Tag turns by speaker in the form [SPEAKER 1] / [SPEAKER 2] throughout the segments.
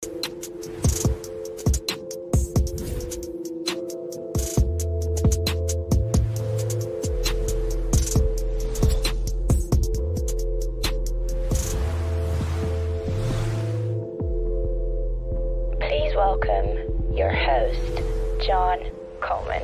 [SPEAKER 1] Please welcome your host, John Coleman.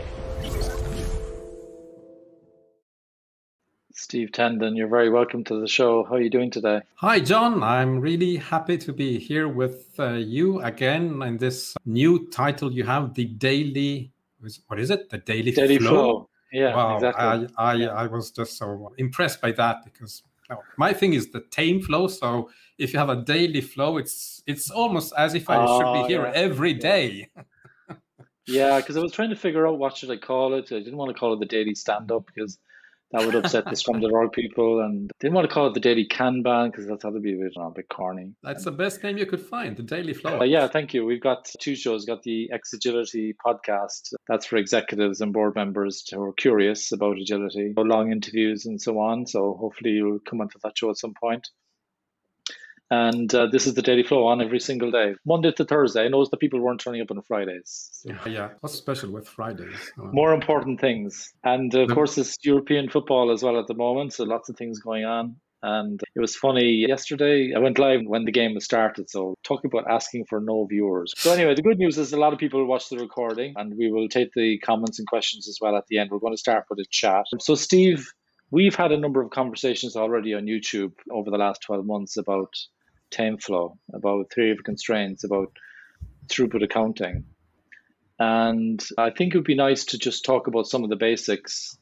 [SPEAKER 2] Steve Tandon, you're very welcome to the show. How are you doing today?
[SPEAKER 3] Hi, John. I'm really happy to be here with you again in this new title you have, The Daily... What is it? The Daily Flow?
[SPEAKER 2] Yeah,
[SPEAKER 3] wow,
[SPEAKER 2] exactly.
[SPEAKER 3] I was just so impressed by that because my thing is the tame flow. So if you have a daily flow, it's almost as if I should be here every day.
[SPEAKER 2] Yeah, because I was trying to figure out what should I call it. I didn't want to call it the Daily Stand-Up because that would upset the Scrum.org people, and didn't want to call it the Daily Kanban because that's how to be a bit corny.
[SPEAKER 3] That's the best name you could find, the Daily Flow.
[SPEAKER 2] Yeah, thank you. We've got two shows. We've got the X-Agility podcast. That's for executives and board members who are curious about agility, long interviews and so on. So hopefully you'll come onto that show at some point. And this is the Daily Flow on every single day, Monday to Thursday. I noticed that people weren't turning up on Fridays. So.
[SPEAKER 3] Yeah. What's special with Fridays?
[SPEAKER 2] More important things. And of course, it's European football as well at the moment. So lots of things going on. And it was funny. Yesterday, I went live when the game was started. So talking about asking for no viewers. So anyway, the good news is a lot of people watch the recording, and we will take the comments and questions as well at the end. We're going to start with a chat. So Steve, we've had a number of conversations already on YouTube over the last 12 months about tame flow, about theory of constraints, about throughput accounting. And I think it would be nice to just talk about some of the basics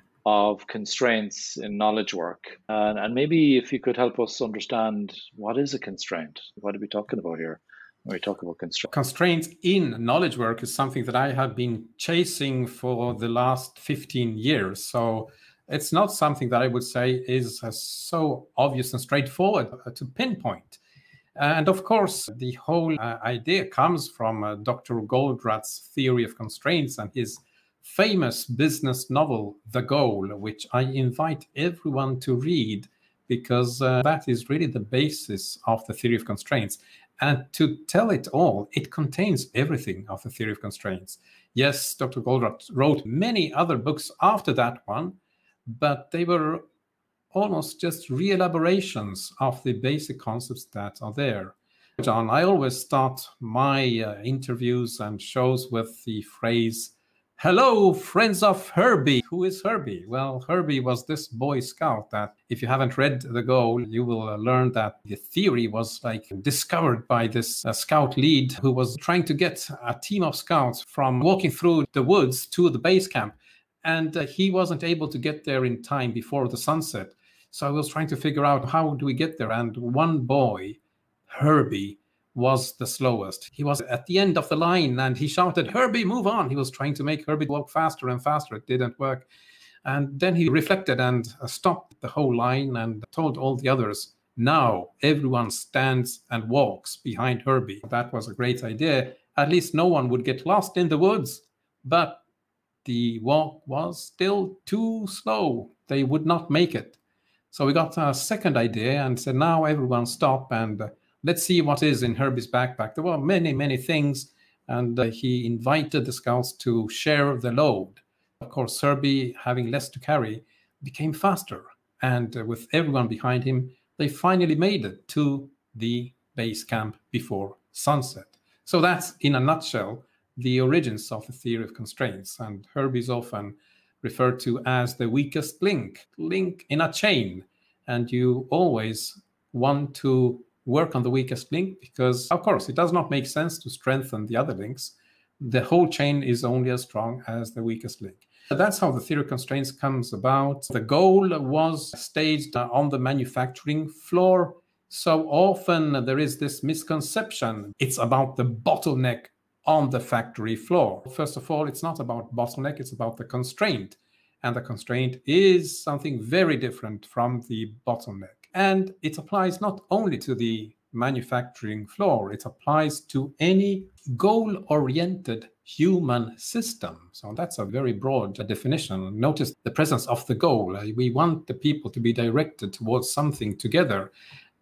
[SPEAKER 2] of constraints in knowledge work. And maybe if you could help us understand, what is a constraint? What are we talking about here when we talk about constraints?
[SPEAKER 3] Constraints in knowledge work is something that I have been chasing for the last 15 years. So it's not something that I would say is so obvious and straightforward to pinpoint. And of course, the whole idea comes from Dr. Goldratt's theory of constraints and his famous business novel, The Goal, which I invite everyone to read because that is really the basis of the theory of constraints. And to tell it all, it contains everything of the theory of constraints. Yes, Dr. Goldratt wrote many other books after that one, but they were almost just re-elaborations of the basic concepts that are there. John, I always start my interviews and shows with the phrase, "Hello, friends of Herbie." Who is Herbie? Well, Herbie was this Boy Scout that, if you haven't read The Goal, you will learn that the theory was discovered by this scout lead who was trying to get a team of scouts from walking through the woods to the base camp. And he wasn't able to get there in time before the sunset. So I was trying to figure out, how do we get there? And one boy, Herbie, was the slowest. He was at the end of the line and he shouted, "Herbie, move on." He was trying to make Herbie walk faster and faster. It didn't work. And then he reflected and stopped the whole line and told all the others, "Now everyone stands and walks behind Herbie." That was a great idea. At least no one would get lost in the woods. But the walk was still too slow. They would not make it. So we got a second idea and said, now everyone stop and let's see what is in Herbie's backpack. There were many, many things. And he invited the scouts to share the load. Of course, Herbie, having less to carry, became faster. And with everyone behind him, they finally made it to the base camp before sunset. So that's, in a nutshell, the origins of the theory of constraints. And Herbie is often referred to as the weakest link in a chain. And you always want to work on the weakest link because, of course, it does not make sense to strengthen the other links. The whole chain is only as strong as the weakest link. That's how the theory of constraints comes about. The goal was staged on the manufacturing floor. So often there is this misconception. It's about the bottleneck on the factory floor. First of all, it's not about bottleneck, it's about the constraint. And the constraint is something very different from the bottleneck. And it applies not only to the manufacturing floor, it applies to any goal-oriented human system. So that's a very broad definition. Notice the presence of the goal. We want the people to be directed towards something together.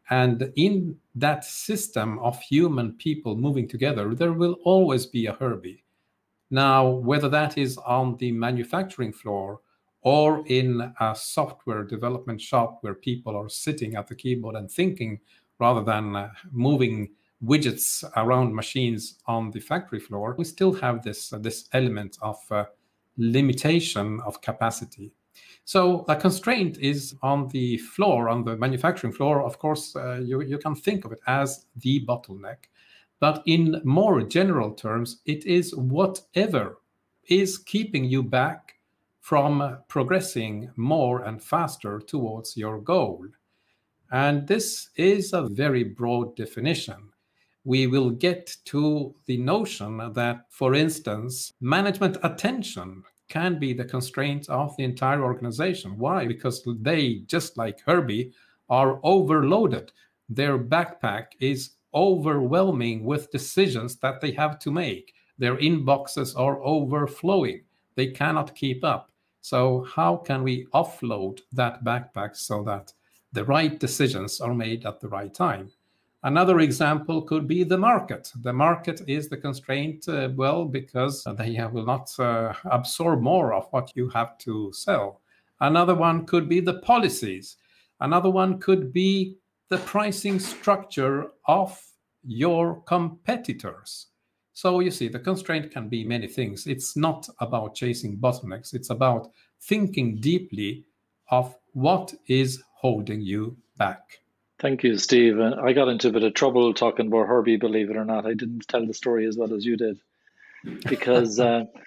[SPEAKER 3] And in that system of human people moving together, there will always be a Herbie. Now, whether that is on the manufacturing floor or in a software development shop where people are sitting at the keyboard and thinking rather than moving widgets around machines on the factory floor, we still have this element of limitation of capacity. So a constraint is on the floor, on the manufacturing floor. Of course, you can think of it as the bottleneck. But in more general terms, it is whatever is keeping you back from progressing more and faster towards your goal. And this is a very broad definition. We will get to the notion that, for instance, management attention can be the constraint of the entire organization. Why? Because they, just like Herbie, are overloaded. Their backpack is overwhelming with decisions that they have to make. Their inboxes are overflowing. They cannot keep up. So how can we offload that backpack so that the right decisions are made at the right time? Another example could be the market. The market is the constraint, because they will not absorb more of what you have to sell. Another one could be the policies. Another one could be the pricing structure of your competitors. So you see, the constraint can be many things. It's not about chasing bottlenecks. It's about thinking deeply of what is holding you back.
[SPEAKER 2] Thank you, Steve. I got into a bit of trouble talking about Herbie, believe it or not. I didn't tell the story as well as you did because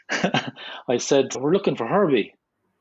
[SPEAKER 2] I said, we're looking for Herbie.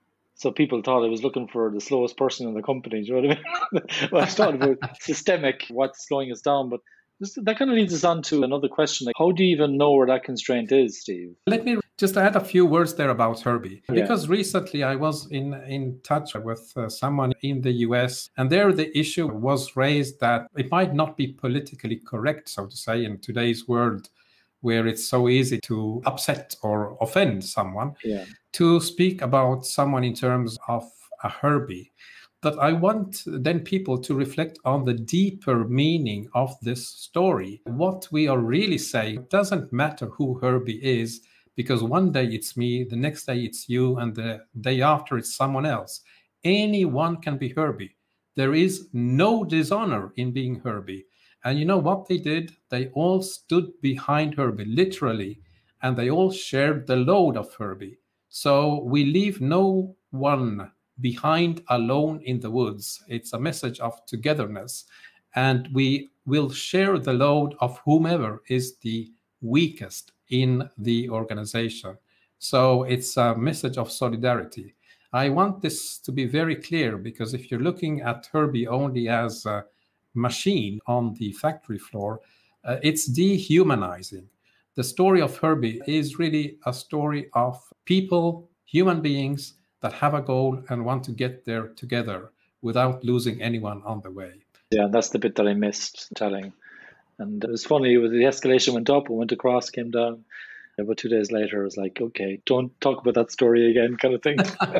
[SPEAKER 2] So people thought I was looking for the slowest person in the company. Do you know what I mean? Well, I was talking about systemic, what's slowing us down. But that kind of leads us on to another question. Like, how do you even know where that constraint is, Steve?
[SPEAKER 3] Let me just add a few words there about Herbie. Yeah. Because recently I was in touch with someone in the US, and there the issue was raised that it might not be politically correct, so to say, in today's world, where it's so easy to upset or offend someone, to speak about someone in terms of a Herbie. But I want then people to reflect on the deeper meaning of this story. What we are really saying doesn't matter who Herbie is, because one day it's me, the next day it's you, and the day after it's someone else. Anyone can be Herbie. There is no dishonor in being Herbie. And you know what they did? They all stood behind Herbie, literally, and they all shared the load of Herbie. So we leave no one behind alone in the woods. It's a message of togetherness. And we will share the load of whomever is the weakest in the organization. So it's a message of solidarity. I want this to be very clear, because if you're looking at Herbie only as a machine on the factory floor, it's dehumanizing. The story of Herbie is really a story of people, human beings, that have a goal and want to get there together without losing anyone on the way.
[SPEAKER 2] Yeah, that's the bit that I missed telling. And it was funny, the escalation went up, it went across, came down. But 2 days later, I was like, okay, don't talk about that story again, kind of thing.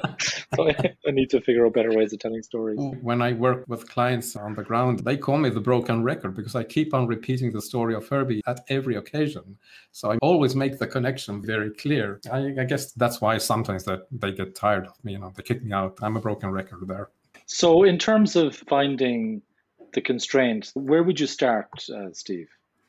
[SPEAKER 2] So I need to figure out better ways of telling stories.
[SPEAKER 3] When I work with clients on the ground, they call me the broken record, because I keep on repeating the story of Herbie at every occasion. So I always make the connection very clear. I guess that's why sometimes that they get tired of me, they kick me out. I'm a broken record there.
[SPEAKER 2] So in terms of finding the constraint, where would you start, Steve?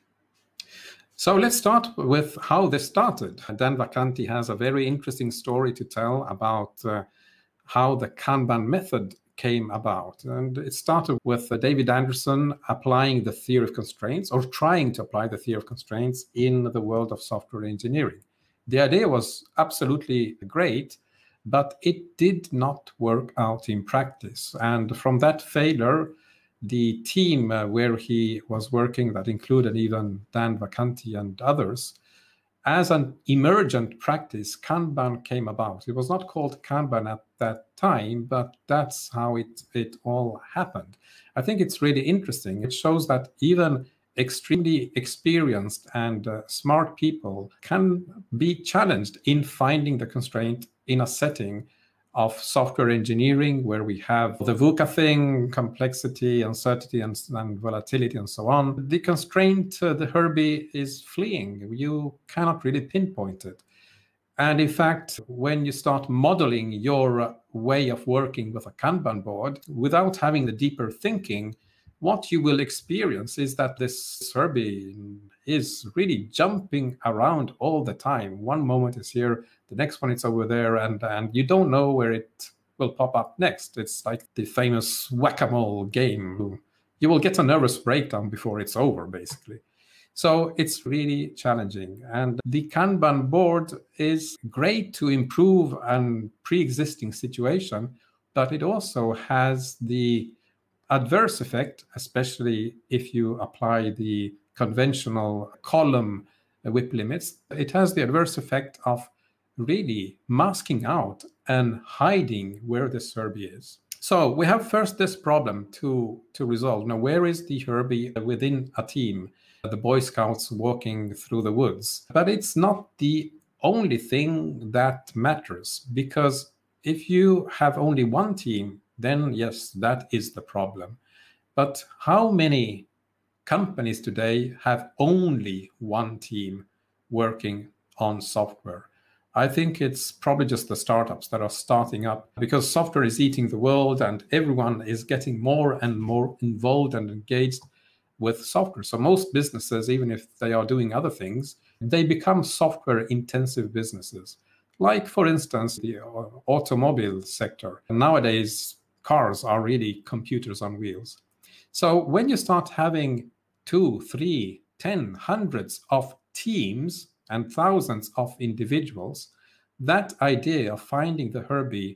[SPEAKER 3] So let's start with how this started. Dan Vacanti has a very interesting story to tell about how the Kanban method came about. And it started with David Anderson applying the theory of constraints, or trying to apply the theory of constraints in the world of software engineering. The idea was absolutely great, but it did not work out in practice. And from that failure, the team where he was working, that included even Dan Vacanti and others, as an emergent practice, Kanban came about. It was not called Kanban at that time, but that's how it all happened. I think it's really interesting. It shows that even extremely experienced and smart people can be challenged in finding the constraint in a setting of software engineering, where we have the VUCA thing, complexity, uncertainty, and volatility, and so on. The constraint, the Herbie, is fleeing. You cannot really pinpoint it. And in fact, when you start modeling your way of working with a Kanban board without having the deeper thinking, what you will experience is that this Herbie is really jumping around all the time. One moment is here, the next one is over there, and you don't know where it will pop up next. It's like the famous whack-a-mole game. You will get a nervous breakdown before it's over, basically. So it's really challenging. And the Kanban board is great to improve a pre-existing situation, but it also has the adverse effect, especially if you apply the conventional column WIP limits. It has the adverse effect of really masking out and hiding where the Herbie is. So we have first this problem to resolve. Now, where is the Herbie within a team? The Boy Scouts walking through the woods. But it's not the only thing that matters, because if you have only one team, then yes, that is the problem. But how many companies today have only one team working on software? I think it's probably just the startups that are starting up, because software is eating the world and everyone is getting more and more involved and engaged with software. So most businesses, even if they are doing other things, they become software intensive businesses. Like, for instance, the automobile sector. Nowadays, cars are really computers on wheels. So when you start having 2, 3, 10, hundreds of teams and thousands of individuals, that idea of finding the Herbie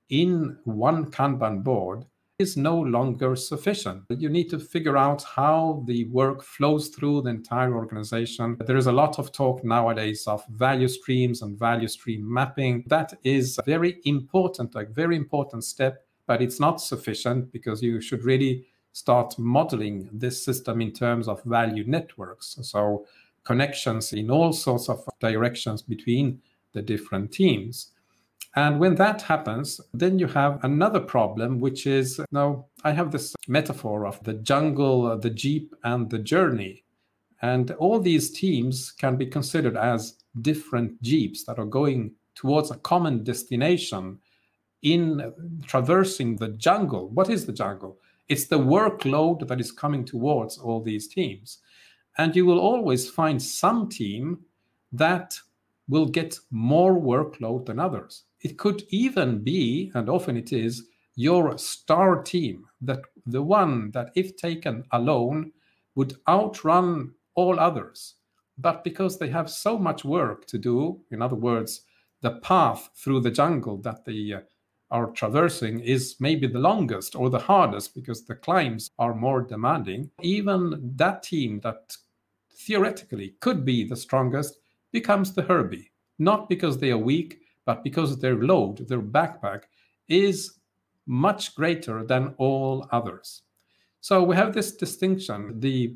[SPEAKER 3] in one Kanban board is no longer sufficient. You need to figure out how the work flows through the entire organization. There is a lot of talk nowadays of value streams and value stream mapping. That is very important, a very important step, but it's not sufficient, because you should really start modeling this system in terms of value networks. So connections in all sorts of directions between the different teams. And when that happens, then you have another problem, which is, now I have this metaphor of the jungle, the jeep, and the journey. And all these teams can be considered as different jeeps that are going towards a common destination in traversing the jungle. What is the jungle? It's the workload that is coming towards all these teams. And you will always find some team that will get more workload than others. It could even be, and often it is, your star team, that the one that, if taken alone, would outrun all others. But because they have so much work to do, in other words, the path through the jungle that they are traversing is maybe the longest or the hardest, because the climbs are more demanding, even that team that theoretically could be the strongest becomes the Herbie. Not because they are weak, but because their load, their backpack, is much greater than all others. So we have this distinction. The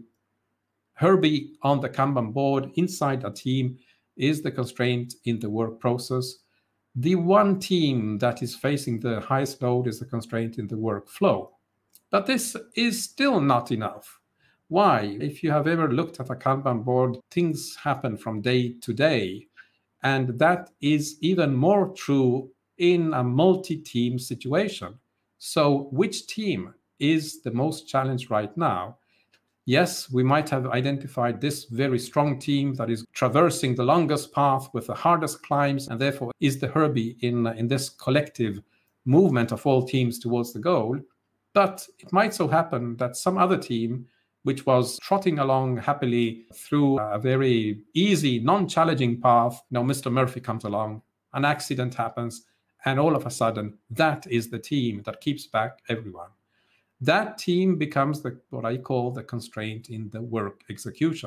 [SPEAKER 3] Herbie on the Kanban board inside a team is the constraint in the work process. The one team that is facing the highest load is the constraint in the workflow. But this is still not enough. Why? If you have ever looked at a Kanban board, things happen from day to day. And that is even more true in a multi-team situation. So which team is the most challenged right now? Yes, we might have identified this very strong team that is traversing the longest path with the hardest climbs, and therefore is the Herbie in this collective movement of all teams towards the goal. But it might so happen that some other team, which was trotting along happily through a very easy, non-challenging path, Mr. Murphy comes along, an accident happens, and all of a sudden, that is the team that keeps back everyone. That team becomes what I call the constraint in the work execution.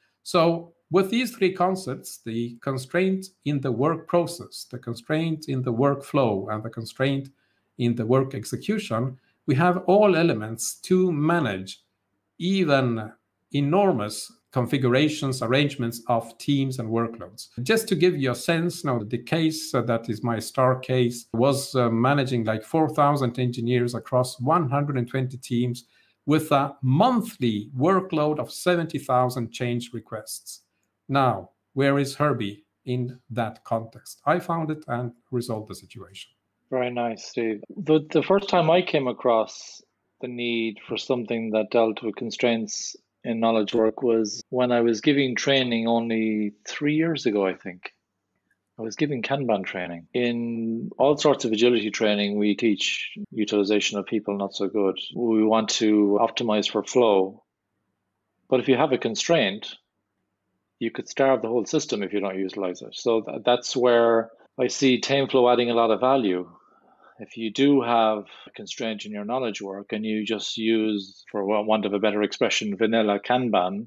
[SPEAKER 3] So with these three concepts, the constraint in the work process, the constraint in the workflow, and the constraint in the work execution, we have all elements to manage even enormous configurations, arrangements of teams and workloads. Just to give you a sense, now the case that is my star case was managing like 4,000 engineers across 120 teams with a monthly workload of 70,000 change requests. Now, where is Herbie in that context? I found it and resolved the situation.
[SPEAKER 2] Very nice, Steve. The first time I came across the need for something that dealt with constraints in knowledge work was when I was giving training only 3 years ago, I think. I was giving Kanban training. In all sorts of agility training, we teach utilization of people not so good. We want to optimize for flow. But if you have a constraint, you could starve the whole system if you don't utilize it. So that's where I see TameFlow adding a lot of value. If you do have a constraint in your knowledge work and you just use, for want of a better expression, vanilla Kanban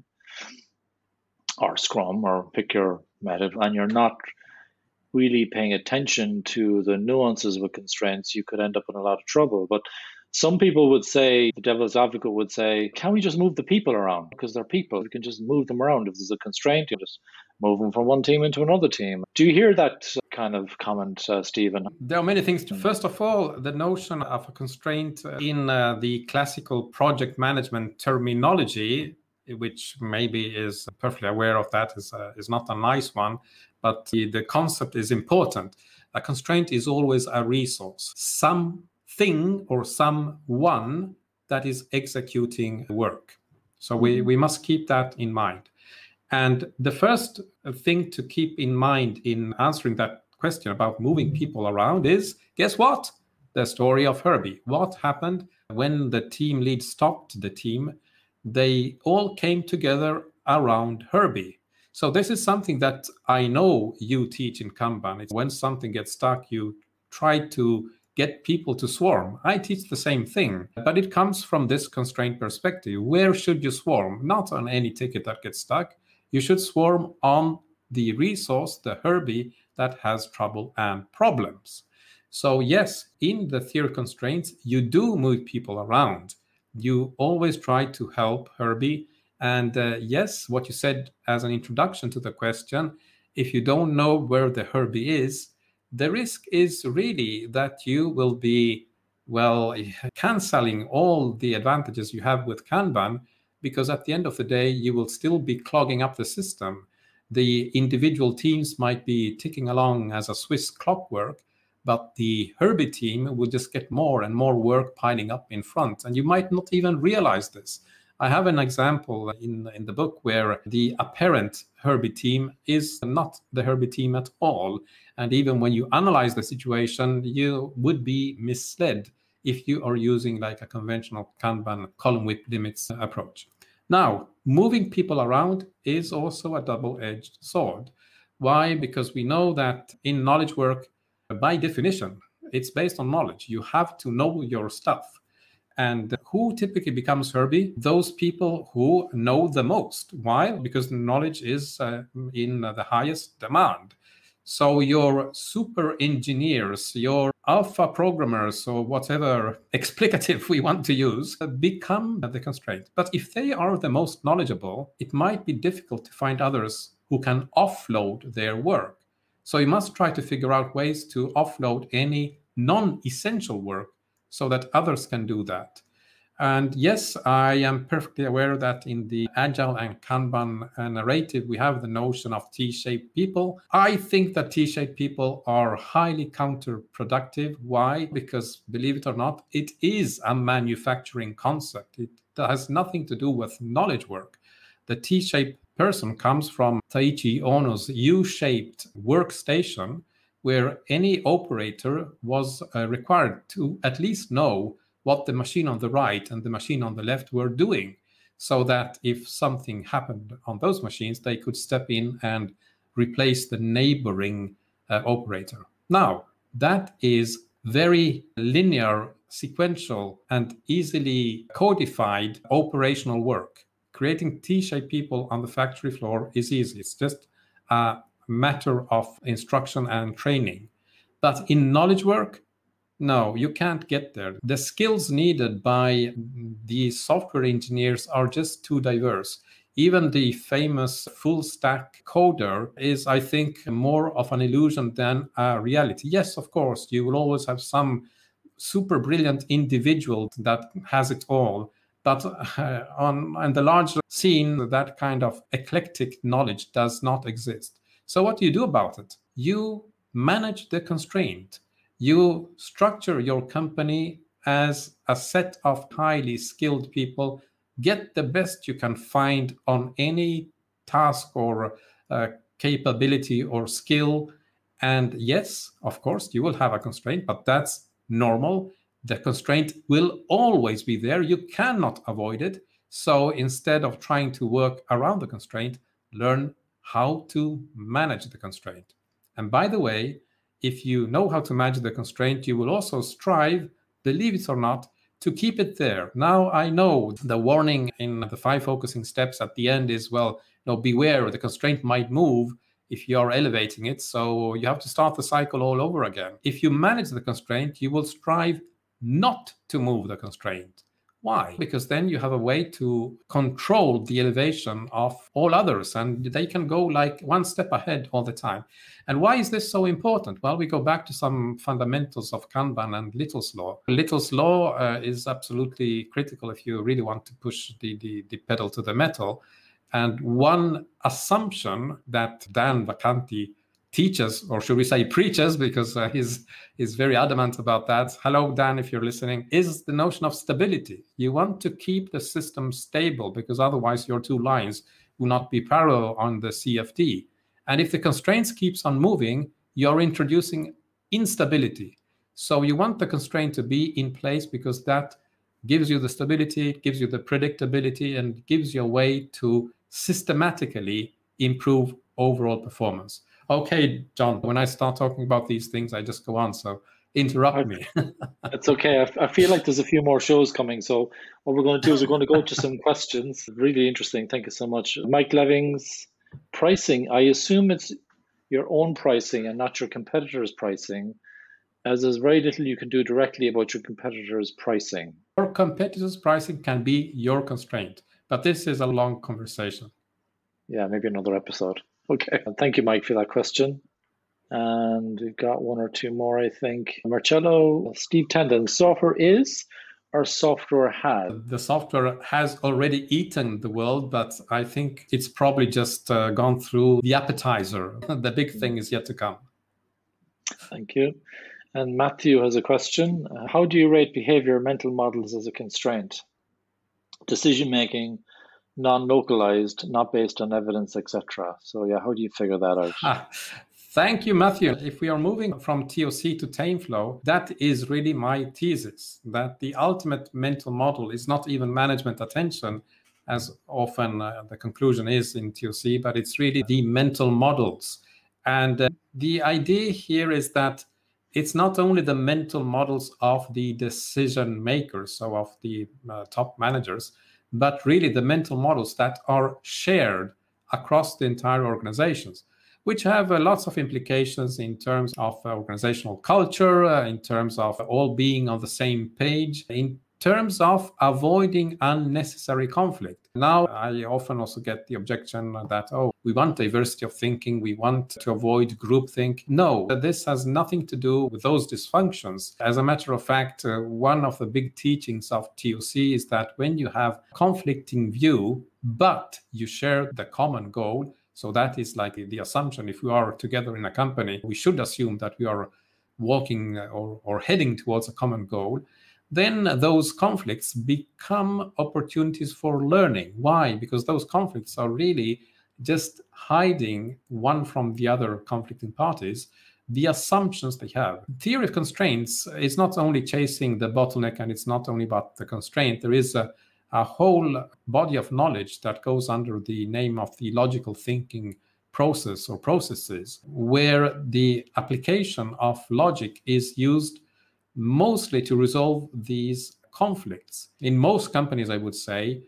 [SPEAKER 2] or Scrum or pick your method, and you're not really paying attention to the nuances with constraints, you could end up in a lot of trouble. But some people would say, the devil's advocate would say, can we just move the people around? Because they're people. We can just move them around. If there's a constraint, you just move them from one team into another team. Do you hear that kind of comment, Stephen?
[SPEAKER 3] There are many things. First of all, the notion of a constraint in the classical project management terminology, which maybe is perfectly aware of that, is not a nice one, but the concept is important. A constraint is always a resource, something or someone that is executing work. So we must keep that in mind. And the first thing to keep in mind in answering that question about moving people around is, guess what? The story of Herbie. What happened when the team lead stopped the team? They all came together around Herbie. So this is something that I know you teach in Kanban. It's when something gets stuck, you try to get people to swarm. I teach the same thing, but it comes from this constraint perspective. Where should you swarm? Not on any ticket that gets stuck. You should swarm on the resource, the Herbie, that has trouble and problems. So yes, in the theory constraints, you do move people around. You always try to help Herbie. And yes, what you said as an introduction to the question, if you don't know where the Herbie is, the risk is really that you will be, canceling all the advantages you have with Kanban, because at the end of the day, you will still be clogging up the system. The individual teams might be ticking along as a Swiss clockwork, but the Herbie team will just get more and more work piling up in front, and you might not even realize this. I have an example in the book where the apparent Herbie team is not the Herbie team at all. And even when you analyze the situation, you would be misled if you are using like a conventional Kanban column width limits approach. Now, moving people around is also a double-edged sword. Why? Because we know that in knowledge work, by definition, it's based on knowledge. You have to know your stuff. And who typically becomes Herbie? Those people who know the most. Why? Because knowledge is in the highest demand. So your super engineers, your alpha programmers, or whatever explicative we want to use, become the constraint. But if they are the most knowledgeable, it might be difficult to find others who can offload their work. So you must try to figure out ways to offload any non-essential work so that others can do that. And yes, I am perfectly aware that in the Agile and Kanban narrative, we have the notion of T-shaped people. I think that T-shaped people are highly counterproductive. Why? Because, believe it or not, it is a manufacturing concept. It has nothing to do with knowledge work. The T-shaped person comes from Taiichi Ohno's U-shaped workstation, where any operator was required to at least know what the machine on the right and the machine on the left were doing, so that if something happened on those machines, they could step in and replace the neighboring operator. Now, that is very linear, sequential, and easily codified operational work. Creating T-shaped people on the factory floor is easy. It's just a matter of instruction and training. But in knowledge work, no, you can't get there. The skills needed by the software engineers are just too diverse. Even the famous full stack coder is, I think, more of an illusion than a reality. Yes, of course, you will always have some super brilliant individual that has it all. But on the larger scene, that kind of eclectic knowledge does not exist. So what do you do about it? You manage the constraint. You structure your company as a set of highly skilled people. Get the best you can find on any task or capability or skill. And yes, of course, you will have a constraint, but that's normal. The constraint will always be there. You cannot avoid it. So instead of trying to work around the constraint, learn how to manage the constraint. And by the way, if you know how to manage the constraint, you will also strive, believe it or not, to keep it there. Now, I know the warning in the 5 focusing steps at the end is, well, beware, the constraint might move if you are elevating it. So you have to start the cycle all over again. If you manage the constraint, you will strive not to move the constraint. Why? Because then you have a way to control the elevation of all others, and they can go like one step ahead all the time. And why is this so important? Well, we go back to some fundamentals of Kanban and Little's Law. Little's Law is absolutely critical if you really want to push the pedal to the metal. And one assumption that Dan Vacanti teaches, or should we say preaches, because he's very adamant about that. Hello, Dan, if you're listening, is the notion of stability. You want to keep the system stable because otherwise your 2 lines will not be parallel on the CFD. And if the constraints keeps on moving, you're introducing instability. So you want the constraint to be in place because that gives you the stability, gives you the predictability, and gives you a way to systematically improve overall performance. Okay, John, when I start talking about these things, I just go on, so interrupt me.
[SPEAKER 2] It's okay. I feel like there's a few more shows coming, so what we're going to do is we're going to go to some questions. Really interesting. Thank you so much. Mike Levings, pricing. I assume it's your own pricing and not your competitor's pricing, as there's very little you can do directly about your competitor's pricing.
[SPEAKER 3] Your competitor's pricing can be your constraint, but this is a long conversation.
[SPEAKER 2] Yeah, maybe another episode. Okay. Thank you, Mike, for that question. And we've got 1 or 2 more, I think. Marcello, Steve Tendon, software is or software has?
[SPEAKER 3] The software has already eaten the world, but I think it's probably just gone through the appetizer. The big thing is yet to come.
[SPEAKER 2] Thank you. And Matthew has a question. How do you rate behavior mental models as a constraint? Decision-making, non-localized, not based on evidence, etc. So yeah, how do you figure that out?
[SPEAKER 3] Thank you, Matthew. If we are moving from TOC to TameFlow, that is really my thesis, that the ultimate mental model is not even management attention, as often the conclusion is in TOC, but it's really the mental models. And the idea here is that it's not only the mental models of the decision makers, so of the top managers, but really the mental models that are shared across the entire organizations, which have lots of implications in terms of organizational culture, in terms of all being on the same page, in terms of avoiding unnecessary conflict. Now, I often also get the objection that, we want diversity of thinking, we want to avoid groupthink. No, this has nothing to do with those dysfunctions. As a matter of fact, one of the big teachings of TOC is that when you have conflicting view, but you share the common goal, so that is like the assumption. If we are together in a company, we should assume that we are walking or heading towards a common goal. Then those conflicts become opportunities for learning. Why? Because those conflicts are really just hiding one from the other conflicting parties, the assumptions they have. Theory of constraints is not only chasing the bottleneck, and it's not only about the constraint. There is a whole body of knowledge that goes under the name of the logical thinking process or processes, where the application of logic is used mostly to resolve these conflicts. In most companies, I would say,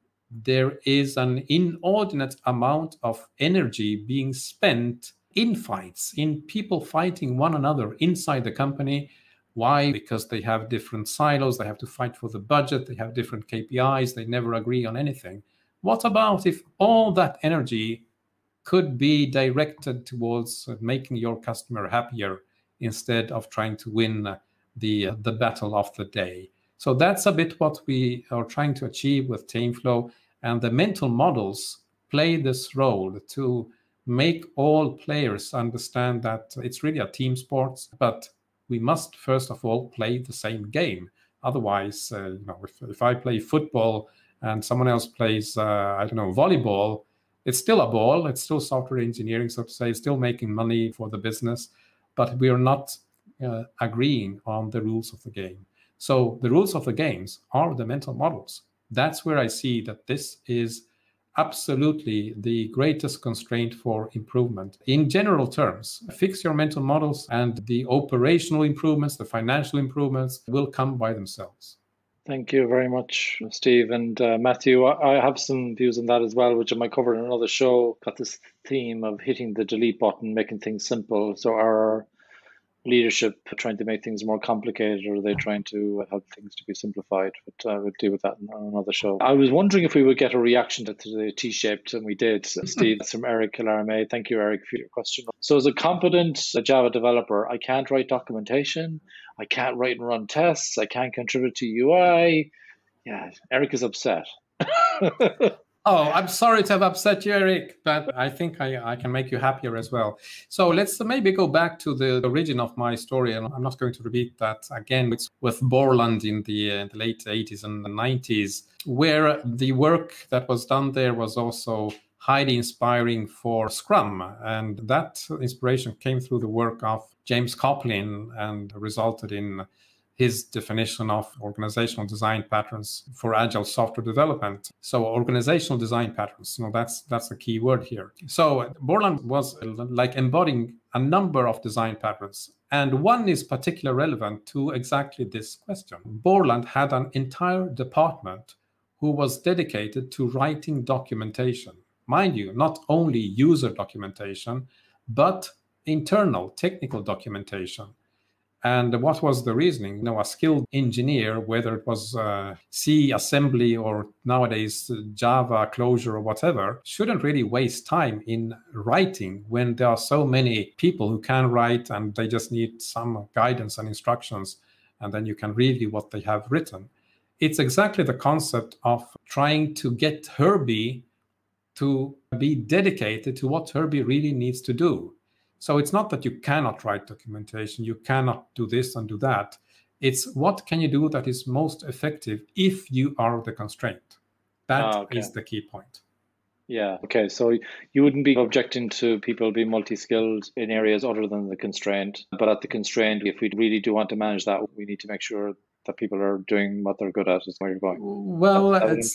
[SPEAKER 3] there is an inordinate amount of energy being spent in fights, in people fighting one another inside the company. Why? Because they have different silos, they have to fight for the budget, they have different KPIs, they never agree on anything. What about if all that energy could be directed towards making your customer happier instead of trying to win the battle of the day? So that's a bit what we are trying to achieve with TameFlow, and the mental models play this role to make all players understand that it's really a team sport, but we must first of all play the same game. Otherwise, if I play football and someone else plays, volleyball, it's still a ball. It's still software engineering, so to say. It's still making money for the business, but we are not agreeing on the rules of the game. So the rules of the games are the mental models. That's where I see that this is absolutely the greatest constraint for improvement. In general terms, fix your mental models and the operational improvements, the financial improvements will come by themselves.
[SPEAKER 2] Thank you very much, Steve. And Matthew, I have some views on that as well, which I might cover in another show. Got this theme of hitting the delete button, making things simple. So our leadership trying to make things more complicated, or are they trying to have things to be simplified? But we'll deal with that in another show. I was wondering if we would get a reaction to the T-shaped, and we did. Steve, that's from Eric Killarme. Thank you, Eric, for your question. So as a competent Java developer, I can't write documentation, I can't write and run tests, I can't contribute to UI. Yeah, Eric is upset.
[SPEAKER 3] Oh, I'm sorry to have upset you, Eric, but I think I can make you happier as well. So let's maybe go back to the origin of my story, and I'm not going to repeat that again. It's with Borland in the late 80s and the 90s, where the work that was done there was also highly inspiring for Scrum. And that inspiration came through the work of James Coplin and resulted in his definition of organizational design patterns for agile software development. So organizational design patterns, that's the key word here. So Borland was like embodying a number of design patterns. And one is particularly relevant to exactly this question. Borland had an entire department who was dedicated to writing documentation. Mind you, not only user documentation, but internal technical documentation. And what was the reasoning? A skilled engineer, whether it was C assembly or nowadays Java Clojure or whatever, shouldn't really waste time in writing when there are so many people who can write and they just need some guidance and instructions, and then you can review what they have written. It's exactly the concept of trying to get Herbie to be dedicated to what Herbie really needs to do. So it's not that you cannot write documentation, you cannot do this and do that. It's what can you do that is most effective if you are the constraint. That is the key point.
[SPEAKER 2] Yeah, okay. So you wouldn't be objecting to people being multi-skilled in areas other than the constraint. But at the constraint, if we really do want to manage that, we need to make sure that people are doing what they're good at, is where you're going.
[SPEAKER 3] Well,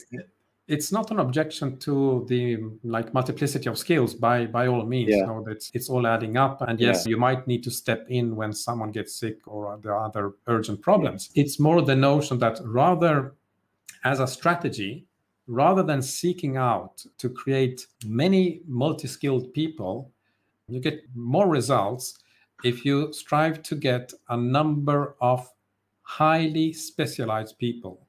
[SPEAKER 3] it's not an objection to the multiplicity of skills by all means.
[SPEAKER 2] Yeah.
[SPEAKER 3] It's all adding up. And yes, you might need to step in when someone gets sick or there are other urgent problems. Yeah. It's more the notion that rather as a strategy, rather than seeking out to create many multi-skilled people, you get more results if you strive to get a number of highly specialized people.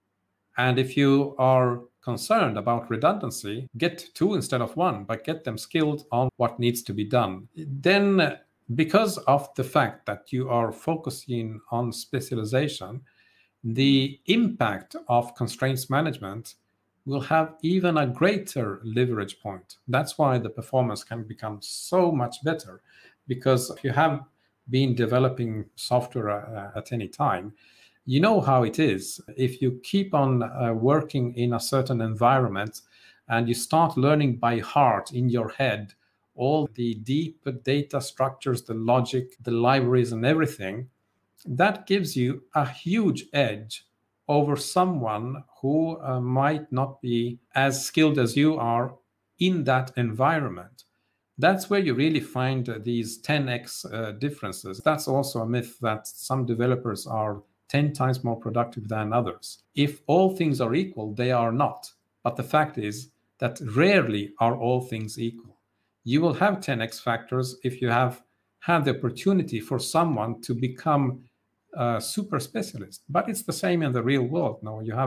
[SPEAKER 3] And if you are concerned about redundancy, get two instead of one, but get them skilled on what needs to be done. Then, because of the fact that you are focusing on specialization, the impact of constraints management will have even a greater leverage point. That's why the performance can become so much better, because if you have been developing software at any time, you know how it is. If you keep on working in a certain environment and you start learning by heart in your head all the deep data structures, the logic, the libraries and everything, that gives you a huge edge over someone who might not be as skilled as you are in that environment. That's where you really find these 10x differences. That's also a myth that some developers are 10 times more productive than others. If all things are equal, they are not. But the fact is that rarely are all things equal. You will have 10x factors if you have had the opportunity for someone to become a super specialist. But it's the same in the real world. No, you have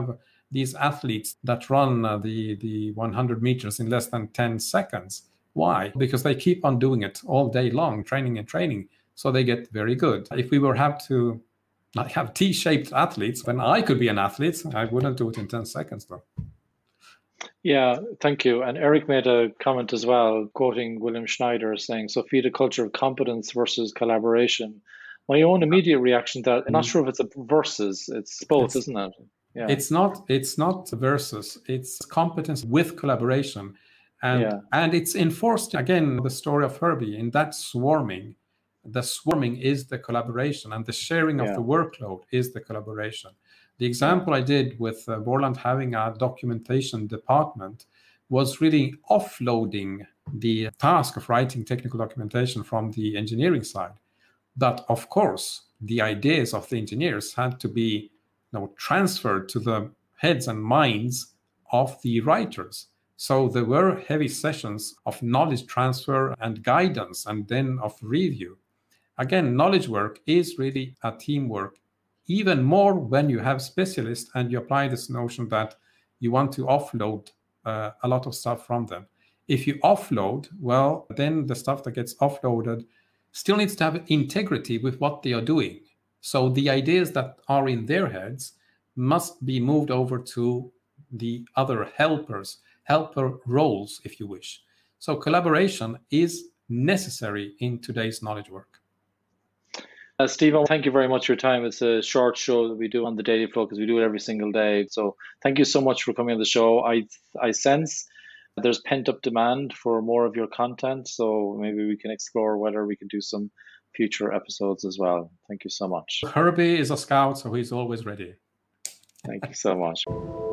[SPEAKER 3] these athletes that run the 100 meters in less than 10 seconds. Why? Because they keep on doing it all day long, training and training. So they get very good. If we were have to not have T-shaped athletes, then I could be an athlete. I wouldn't do it in 10 seconds though.
[SPEAKER 2] Yeah, thank you. And Eric made a comment as well, quoting William Schneider, saying, so feed a culture of competence versus collaboration. My own immediate reaction to that, I'm not sure if it's a versus, it's both, isn't it? Yeah.
[SPEAKER 3] It's not versus, it's competence with collaboration. And it's enforced, again, the story of Herbie, in that swarming. The swarming is the collaboration, and the sharing of the workload is the collaboration. The example I did with Borland having a documentation department was really offloading the task of writing technical documentation from the engineering side. But of course, the ideas of the engineers had to be transferred to the heads and minds of the writers. So there were heavy sessions of knowledge transfer and guidance, and then of review. Again, knowledge work is really a teamwork, even more when you have specialists and you apply this notion that you want to offload a lot of stuff from them. If you offload, well, then the stuff that gets offloaded still needs to have integrity with what they are doing. So the ideas that are in their heads must be moved over to the other helper roles, if you wish. So collaboration is necessary in today's knowledge work.
[SPEAKER 2] Stephen, thank you very much for your time. It's a short show that we do on the Daily Flow because we do it every single day. So thank you so much for coming on the show. I sense there's pent-up demand for more of your content, so maybe we can explore whether we can do some future episodes as well. Thank you so much.
[SPEAKER 3] Herbie is a scout, so he's always ready.
[SPEAKER 2] Thank you so much.